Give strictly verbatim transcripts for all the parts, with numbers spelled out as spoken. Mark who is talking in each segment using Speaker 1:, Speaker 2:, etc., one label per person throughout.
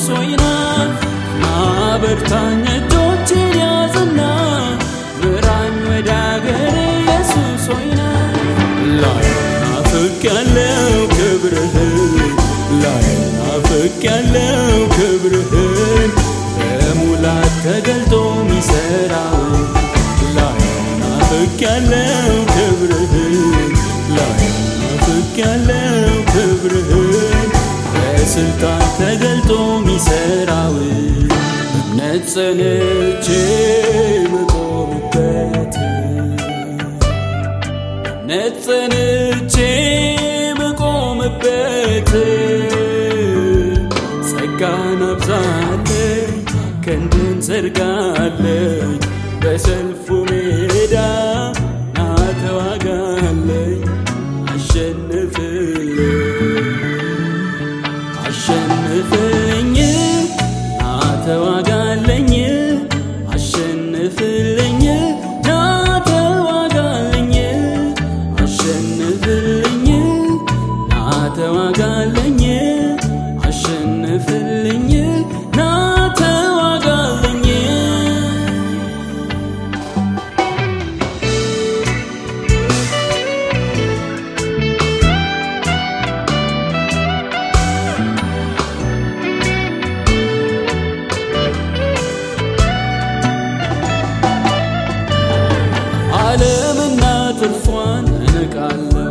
Speaker 1: ኢየሱስ ሆይና ማበርታኝ እጆቼን ያዝና ምራኝ ወደ አገሬ ኢየሱስ ሆይና ላይ ናፍቄያለሁ ክብርህን ላይ ናፍቄያለሁ ክብርህን በሙላት ተገልጦ ሚሠራውን ላይ ናፍቄያለሁ ክብርህን ላይ ናፍቄያለሁ ክብርህን በስልጣን ተገልጦ ሚሠራውን እምነት ጸንቼ ምቆምበት እምነት ጸንቼ ምቆምበት ጸጋን አብዛለኝ ክንድን ዘርጋለኝ በሰልፉ ሜዳ ና ተዋጋለኝ አሸንፍልኝ አሸንፍልኝ ና ተዋጋለኝ አሸንፍልኝ ና ተዋጋለኝ አሸንፍልኝ ና ተዋጋለኝ አሸንፍልኝ ና ተዋጋለኝ ዓለምና ትርፏን እንቃለሁ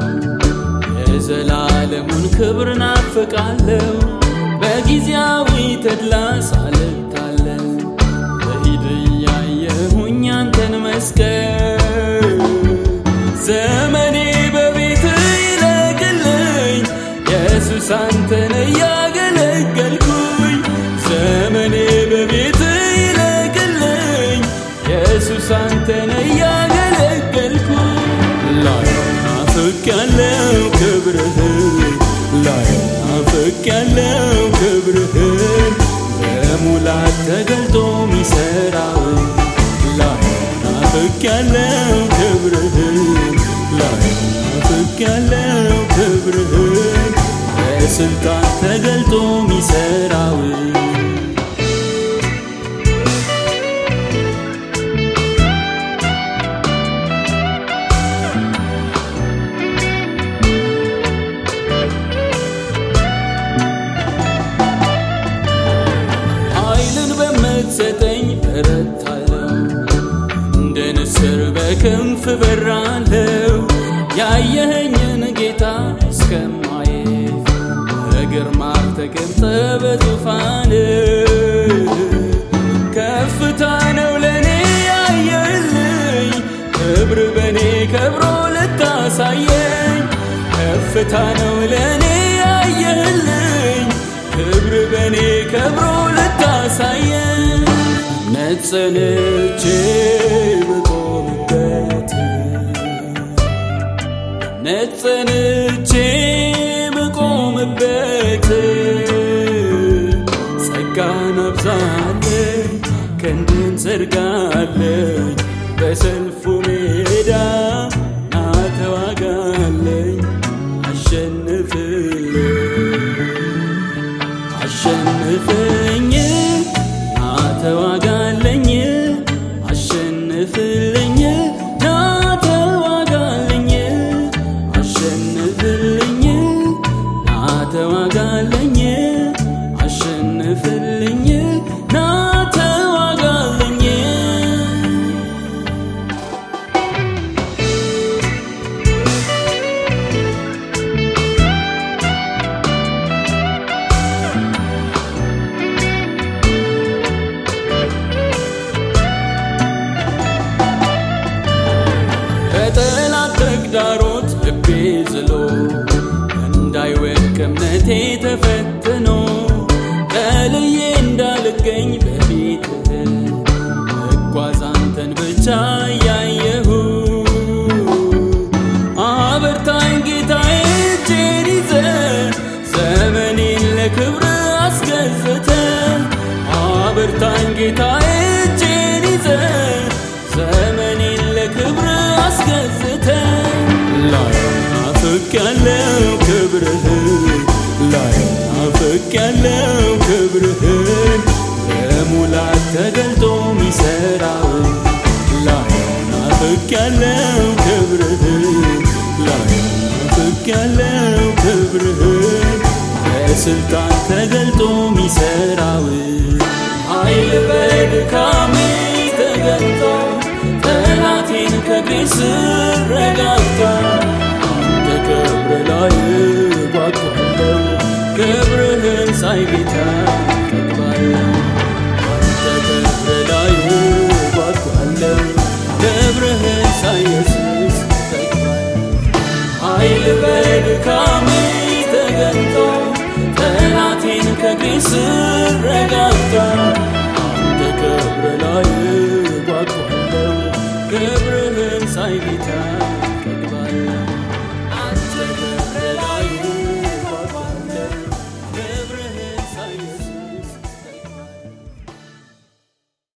Speaker 1: የዘላለሙን ክብር ናፍቃለሁ በጊዜያዊ ተድላ ሳልታለል በሂድ እያየሁኝ አንተን መስቀል ዘመኔ በቤትህ ይለቅልኝ ኢየሱስ አንተን እያገለገልኩኝ ዘመኔ በቤትህ ይለቅልኝ ኢየሱስ አንተን እያገለገልኩኝ ላይ ናፍቄያለሁ ክብርህን ላይ ናፍቄያለሁ ክብርህን በሙላት ተገልጦ ሚሠራውን ላይ ናፍቄያለሁ ክብርህን ላይ ናፍቄያለሁ ክብርህን በስልጣን ተገልጦ ሚሠራውን ሰጠኝ በረታለሁ እንደ ንስር በክንፍ በራለሁ ያየኸኝን ጌታ እስከማየት በግርማ ተቀምጠህ በዙፋን ከፍታ ነው ለኔ ያየህልኝ ክብር በኔ ከብሮ ልታሳየኝ ከፍታ ነው ለኔ ያየህልኝ ክብር በኔ ከብሮ ልታሳየኝ እምነት ጸንቼ ምቆምበት እምነት ጸንቼ ምቆምበት ጸጋን አብዛለኝ ክንድን ዘርጋለኝ በሰልፉ ሜዳ ና ተዋጋለኝ አሸንፍልኝ አሸንፍልኝ ና ተዋጋለኝ አሸንፍልኝ ና ተዋጋለኝ አሸንፍልኝ ና ተዋጋለኝ አሸንፍልኝ ና ተዋጋለኝ ናፍቄያለሁ ክብርህን በሙላት ተገልጦ ሚሰራውን ላየው ናፍቄያለሁ ክብርህን ላየው ናፍቄያለሁ ክብርህን በስልጣን ተገልጦ ሚሰራውን ኃይል በድካሜ ተገልጦ ጠላቴን ከእግሬ ስር ረጋግጦ አንተ ክብር ላይ እጓጓለሁ ክብርህን ሳይ ጌታ እጠግባለሁ አንተ ክብር ላይ እጓጓለሁ ክብርህን ሳይ ኢየሱስ እጠግባለሁ ኃይል በድካሜ ተገልጦ ጠላቴን ከእግሬ ስር ረጋግጦ አንተ ክብር ላይ እጓጓለሁ ክብርህን ሳይ ጌታ